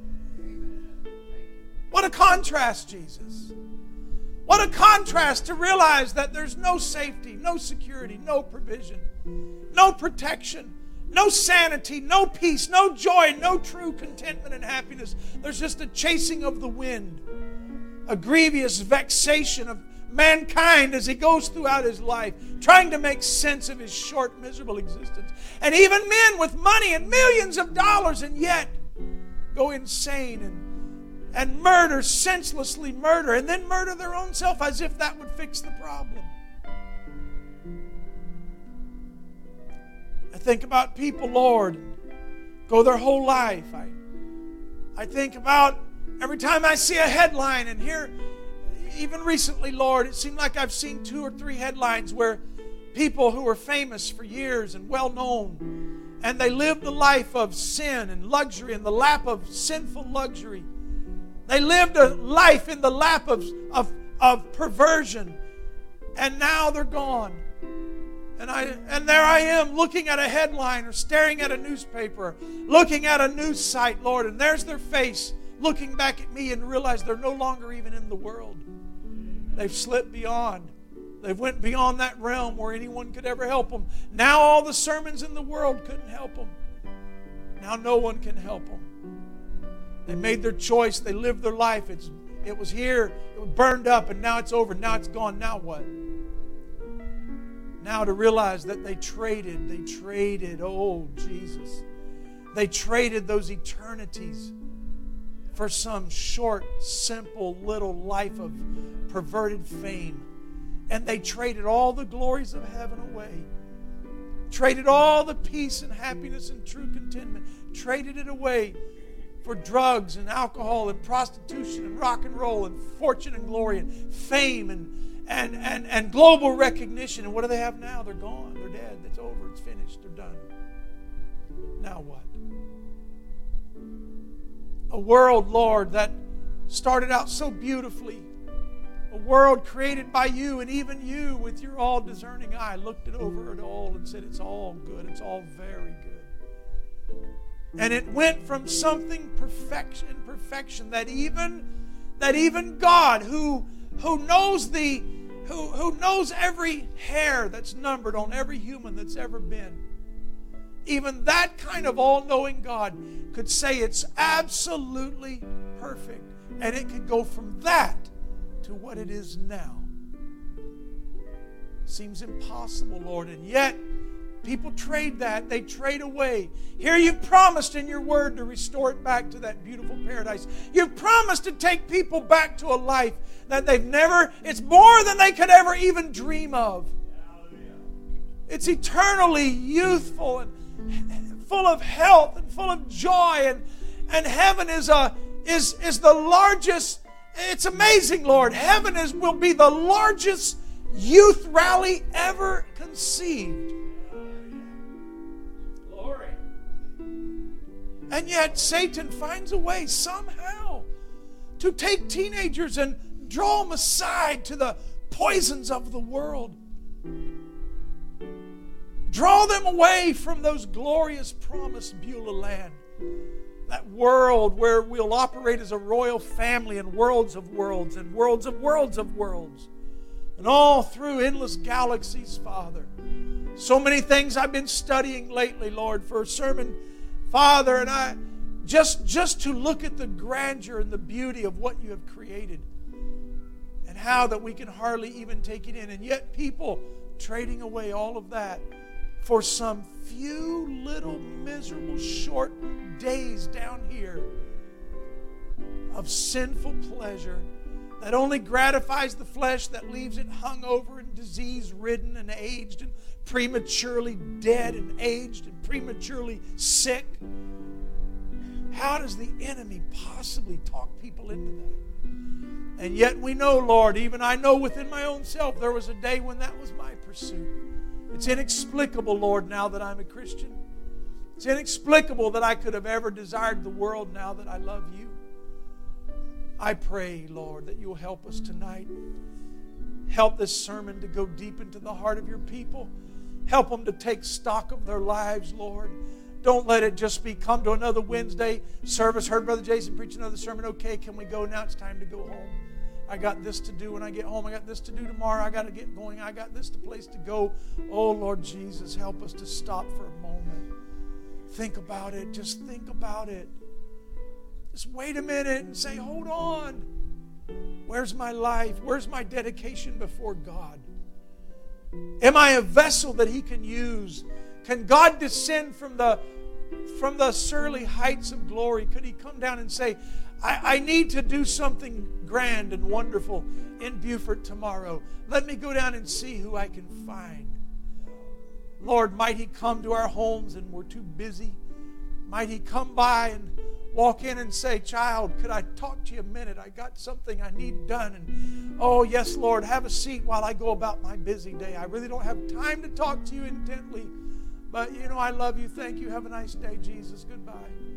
What a contrast, Jesus. What a contrast to realize that there's no safety, no security, no provision, no protection, no sanity, no peace, no joy, no true contentment and happiness. There's just a chasing of the wind, a grievous vexation of mankind as he goes throughout his life, trying to make sense of his short, miserable existence. And even men with money and millions of dollars, and yet go insane and, and murder, senselessly murder, and then murder their own self as if that would fix the problem. I think about people, Lord, go their whole life. I, I think about every time I see a headline and hear. Even recently, Lord, it seemed like I've seen two or three headlines where people who were famous for years and well-known, and they lived a life of sin and luxury in the lap of sinful luxury. They lived a life in the lap of, of, of perversion, and now they're gone. And I and there I am looking at a headline or staring at a newspaper, looking at a news site, Lord, and there's their face looking back at me and realize they're no longer even in the world. They've slipped beyond. They've went beyond that realm where anyone could ever help them. Now all the sermons in the world couldn't help them. Now no one can help them. They made their choice. They lived their life. It's, it was here. It was burned up, and now it's over. Now it's gone. Now what? Now to realize that they traded. They traded. Oh, Jesus. They traded those eternities for some short, simple little life of perverted fame. And they traded all the glories of heaven away. Traded all the peace and happiness and true contentment. Traded it away for drugs and alcohol and prostitution and rock and roll and fortune and glory and fame and, and, and, and global recognition. And what do they have now? They're gone. They're dead. It's over. It's finished. They're done. Now what? A world, Lord, that started out so beautifully. A world created by you, and even you, with your all-discerning eye, looked it over it all and said, it's all good. It's all very good. And it went from something perfection, perfection that even that even God, who who knows the who who knows every hair that's numbered on every human that's ever been, even that kind of all-knowing God could say it's absolutely perfect. And it could go from that to what it is now. Seems impossible, Lord. And yet, people trade that. They trade away. Here you've promised in your word to restore it back to that beautiful paradise. You've promised to take people back to a life that they've never, it's more than they could ever even dream of. It's eternally youthful and full of health and full of joy. And, and heaven is, a, is, is the largest, it's amazing, Lord. Heaven is, will be the largest youth rally ever conceived. Glory. And yet Satan finds a way somehow to take teenagers and draw them aside to the poisons of the world. Draw them away from those glorious promised Beulah land. That world where we'll operate as a royal family and worlds of worlds and worlds of worlds of worlds. And all through endless galaxies, Father. So many things I've been studying lately, Lord, for a sermon, Father, and I just, just to look at the grandeur and the beauty of what you have created. And how that we can hardly even take it in. And yet people trading away all of that for some few little miserable short days down here of sinful pleasure that only gratifies the flesh, that leaves it hungover and disease-ridden and aged and prematurely dead and aged and prematurely sick. How does the enemy possibly talk people into that? And yet we know, Lord, even I know within my own self, there was a day when that was my pursuit. It's inexplicable, Lord, now that I'm a Christian. It's inexplicable that I could have ever desired the world now that I love you. I pray, Lord, that you'll help us tonight. Help this sermon to go deep into the heart of your people. Help them to take stock of their lives, Lord. Don't let it just be come to another Wednesday service. Heard Brother Jason preach another sermon. Okay, can we go now? It's time to go home. I got this to do when I get home. I got this to do tomorrow. I got to get going. I got this to place to go. Oh, Lord Jesus, help us to stop for a moment. Think about it. Just think about it. Just wait a minute and say, hold on. Where's my life? Where's my dedication before God? Am I a vessel that He can use? Can God descend from the, from the surly heights of glory? Could He come down and say, I, I need to do something grand and wonderful in Beaufort tomorrow. Let me go down and see who I can find. Lord, might He come to our homes and we're too busy? Might He come by and walk in and say, child, could I talk to you a minute? I got something I need done. And oh, yes, Lord, have a seat while I go about my busy day. I really don't have time to talk to you intently. But, you know, I love you. Thank you. Have a nice day, Jesus. Goodbye.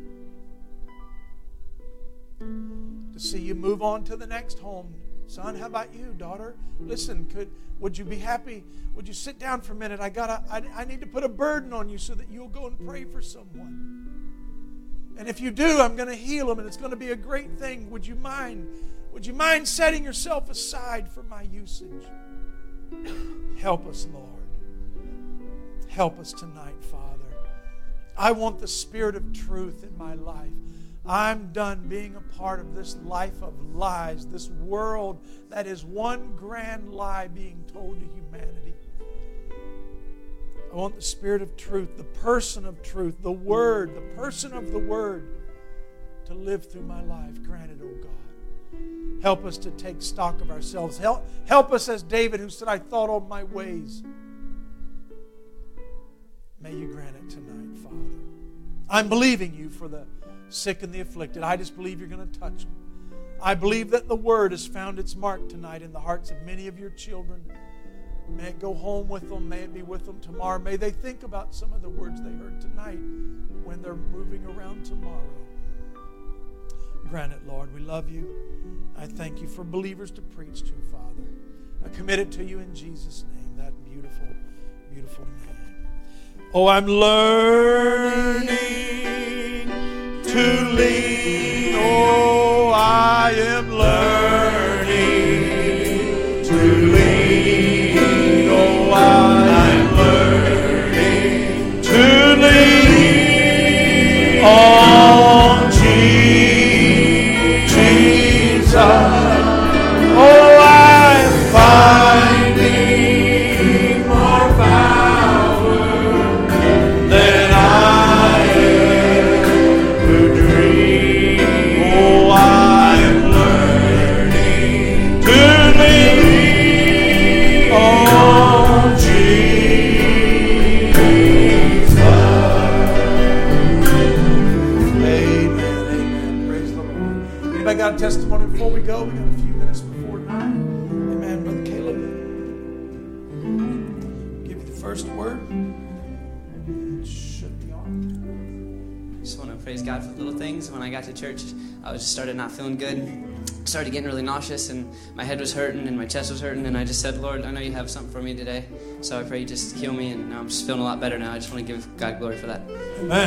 To see you move on to the next home. Son, how about you, daughter? Listen, could would you be happy? Would you sit down for a minute? I gotta. I, I need to put a burden on you so that you'll go and pray for someone. And if you do, I'm going to heal them, and it's going to be a great thing. Would you mind? Would you mind setting yourself aside for my usage? Help us, Lord. Help us tonight, Father. I want the Spirit of truth in my life. I'm done being a part of this life of lies, this world that is one grand lie being told to humanity. I want the Spirit of truth, the person of truth, the Word, the person of the Word to live through my life. Grant it, oh God. Help us to take stock of ourselves. Help, help us as David who said, I thought on my ways. May you grant it tonight, Father. I'm believing you for the sick and the afflicted. I just believe you're going to touch them. I believe that the Word has found its mark tonight in the hearts of many of your children. May it go home with them. May it be with them tomorrow. May they think about some of the words they heard tonight when they're moving around tomorrow. Grant it, Lord. We love you. I thank you for believers to preach to, Father. I commit it to you in Jesus' name, that beautiful, beautiful name. Oh, I'm learning to lean. Oh, I am learning to lean. Oh, I'm learning to lean. before we go, we got a few minutes before nine. Amen. Brother Caleb, give you the first word. It should be on. Just want to praise God for the little things. When I got to church, I was just started not feeling good. Started getting really nauseous, and my head was hurting, and my chest was hurting, and I just said, Lord, I know you have something for me today. So I pray you just heal me, and now I'm just feeling a lot better now. I just want to give God glory for that. Amen.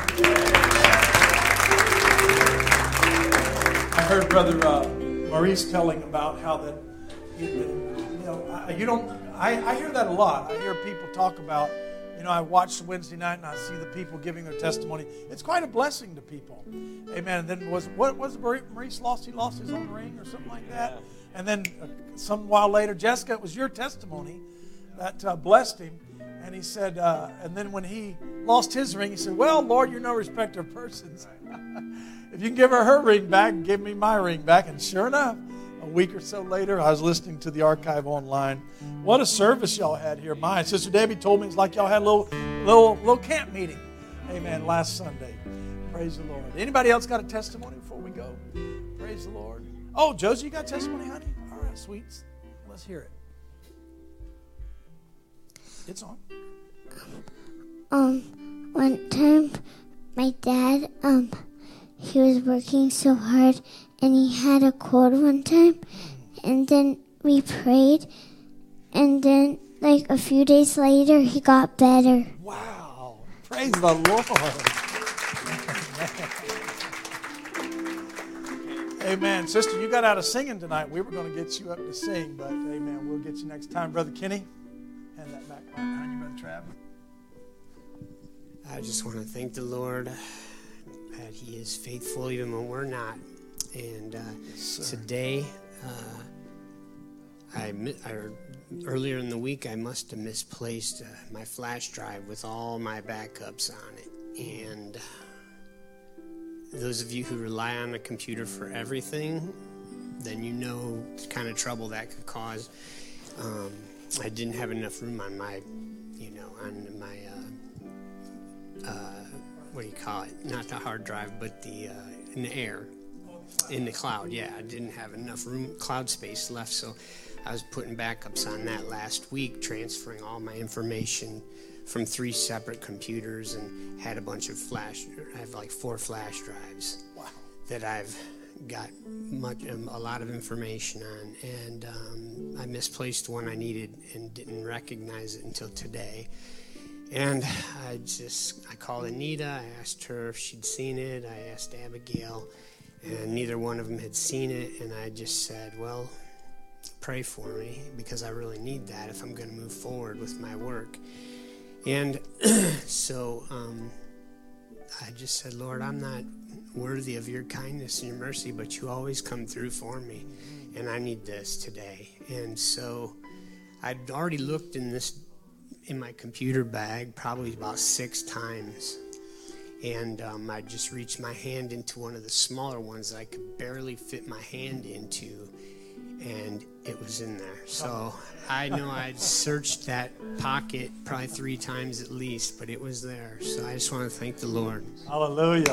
I heard Brother uh, Maurice telling about how that, you, you know, I, you don't, I, I hear that a lot. I hear people talk about, you know, I watch Wednesday night and I see the people giving their testimony. It's quite a blessing to people. Amen. And then was, what was Maurice lost? He lost his own ring or something like that. And then uh, some while later, Jessica, it was your testimony that uh, blessed him. And he said, uh, and then when he lost his ring, he said, well, Lord, you're no respecter of persons. If you can give her her ring back, give me my ring back. And sure enough, a week or so later, I was listening to the archive online. What a service y'all had here. My Sister Debbie told me it's like y'all had a little, little, little camp meeting. Amen. Last Sunday. Praise the Lord. Anybody else got a testimony before we go? Praise the Lord. Oh, Josie, you got a testimony, honey? All right, sweets. Let's hear it. It's on. Um, one time, my dad, um, he was working so hard, and he had a cold one time, and then we prayed, and then, like, a few days later, he got better. Wow. Praise the Lord. Amen. Sister, you got out of singing tonight. We were going to get you up to sing, but, amen, we'll get you next time. Brother Kenny, hand that back behind you, Brother Trav. I just want to thank the Lord that He is faithful even when we're not. And uh, yes, today, uh, I, I earlier in the week, I must have misplaced uh, my flash drive with all my backups on it. And those of you who rely on a computer for everything, then you know the kind of trouble that could cause. Um, I didn't have enough room on my, you know, on my, uh, uh, what do you call it? Not the hard drive, but the, uh, in the air, in the cloud. Yeah, I didn't have enough room, cloud space left, so I was putting backups on that last week, transferring all my information from three separate computers, and had a bunch of flash, I have like four flash drives wow. that I've got much, um, a lot of information on, and um, I misplaced one I needed and didn't recognize it until today. And I just, I called Anita, I asked her if she'd seen it, I asked Abigail, and neither one of them had seen it, and I just said, well, pray for me, because I really need that if I'm going to move forward with my work. And so um, I just said, Lord, I'm not worthy of your kindness and your mercy, but you always come through for me, and I need this today. And so I'd already looked in this in my computer bag probably about six times, and um, I just reached my hand into one of the smaller ones that I could barely fit my hand into, and it was in there. So I know I'd searched that pocket probably three times at least, but it was there. So I just want to thank the Lord. Hallelujah.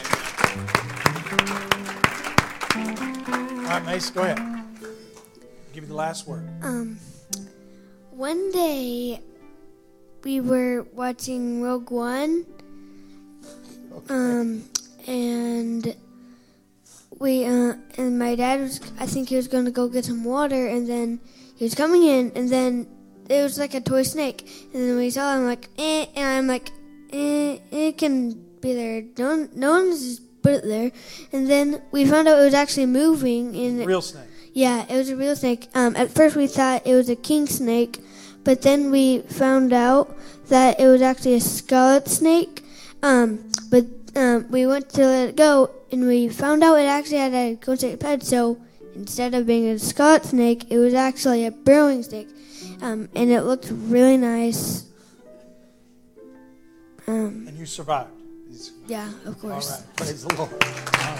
All right, Mace, go ahead. Give me the last word. Um, one day we were watching Rogue One, Okay. um, and we uh, and my dad was, I think he was going to go get some water, and then he was coming in, and then it was like a toy snake, and then we saw him like, eh, and I'm like, eh, it can be there. No one, no one's just put it there, and then we found out it was actually moving. And Real snake. Yeah, it was a real snake. Um, at first we thought it was a king snake, but then we found out that it was actually a scarlet snake. Um, but um, we went to let it go, and we found out it actually had a ghost-shaped head. So instead of being a scarlet snake, it was actually a burrowing snake, um, and it looked really nice. Um, And you survived. yeah, of course. All right. Praise the Lord. All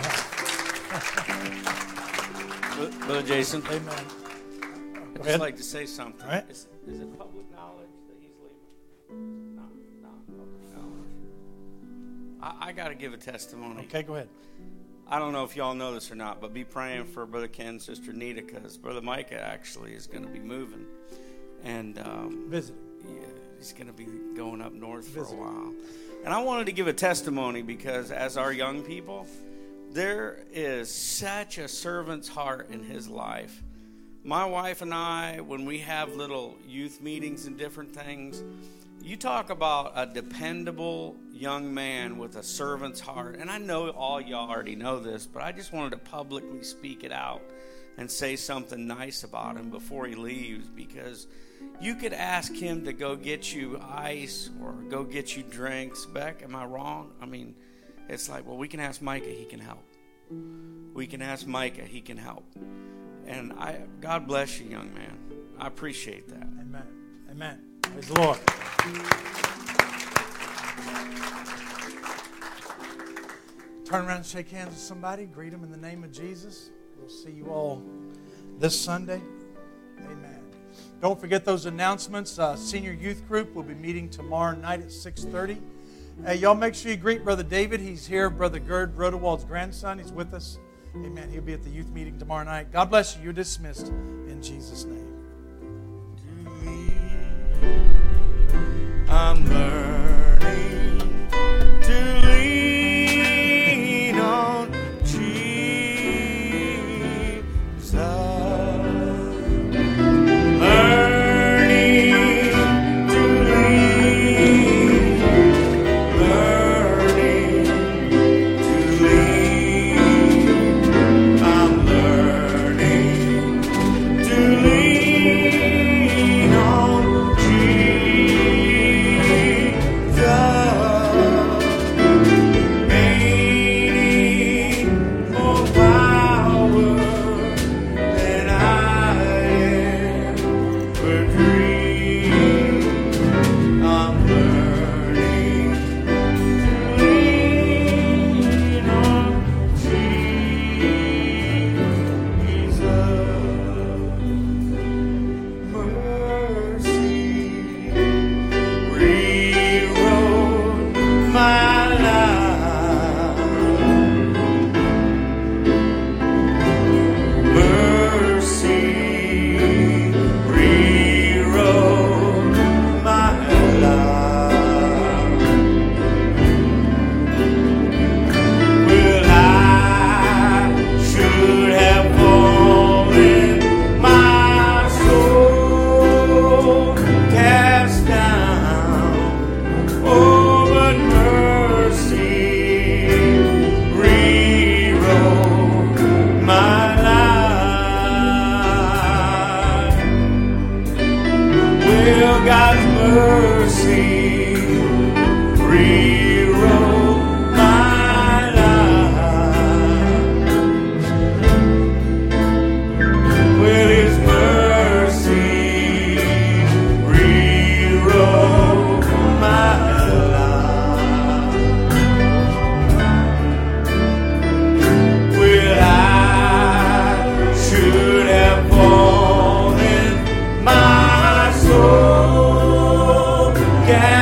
right. Brother Jason, Amen. I'd Go just ahead. like to say something. All right. Is, is it public knowledge that he's leaving? No, not public knowledge. I, I got to give a testimony. Okay, go ahead. I don't know if y'all know this or not, but be praying for Brother Ken and Sister Nita, because Brother Micah actually is going to be moving. And um, visiting. Yeah, he's going to be going up north for Visiting. a while. And I wanted to give a testimony, because as our young people, there is such a servant's heart in his life. My wife and I, when we have little youth meetings and different things, you talk about a dependable young man with a servant's heart. And I know all y'all already know this, but I just wanted to publicly speak it out and say something nice about him before he leaves, because you could ask him to go get you ice or go get you drinks. Beck, am I wrong? I mean, it's like, well, we can ask Micah, he can help. We can ask Micah, he can help. And I, God bless you, young man. I appreciate that. Amen. Amen. Praise the Lord. Turn around and shake hands with somebody. Greet them in the name of Jesus. We'll see you all this Sunday. Amen. Don't forget those announcements. Uh, senior youth group will be meeting tomorrow night at six thirty. Hey, y'all make sure you greet Brother David. He's here, Brother Gerd Rodewald's grandson. He's with us. Amen. He'll be at the youth meeting tomorrow night. God bless you. You're dismissed in Jesus' name. I'm learning to lean on Jesus. Learning to lean, learning to lean. I'm learning to lean on God's mercy rewrote my life. Will His mercy rewrote my life? Will I should have fallen, my soul. Yeah.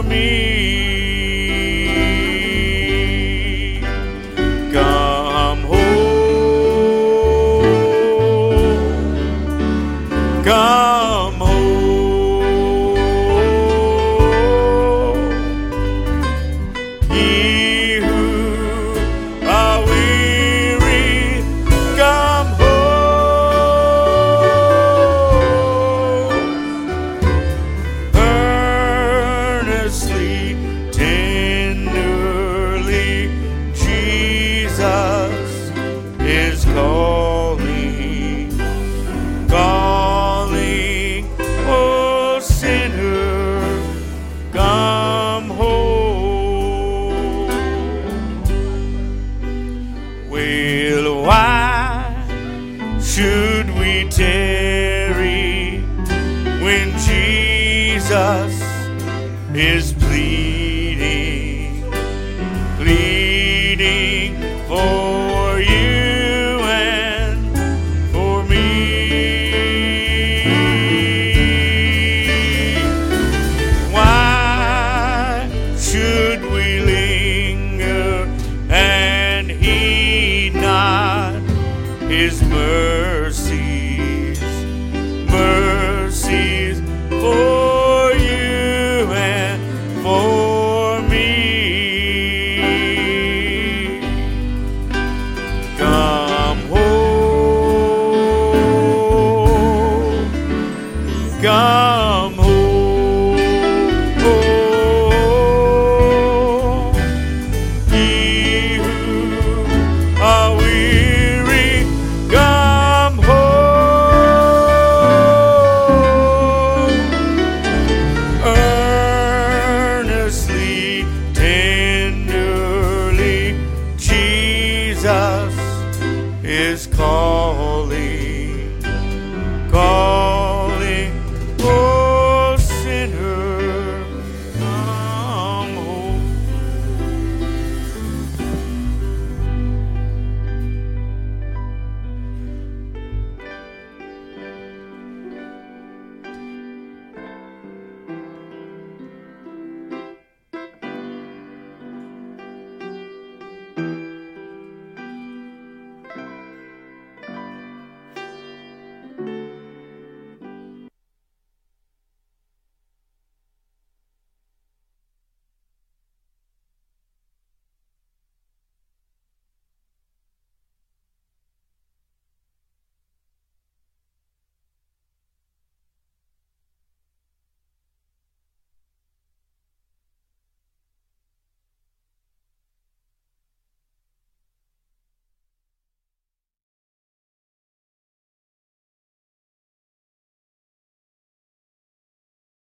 me. Come home, come home, ye who are weary, come home, earnestly, tenderly, Jesus is calling, calling, oh sinner, come home. Well, why should we tarry when Jesus is pleading?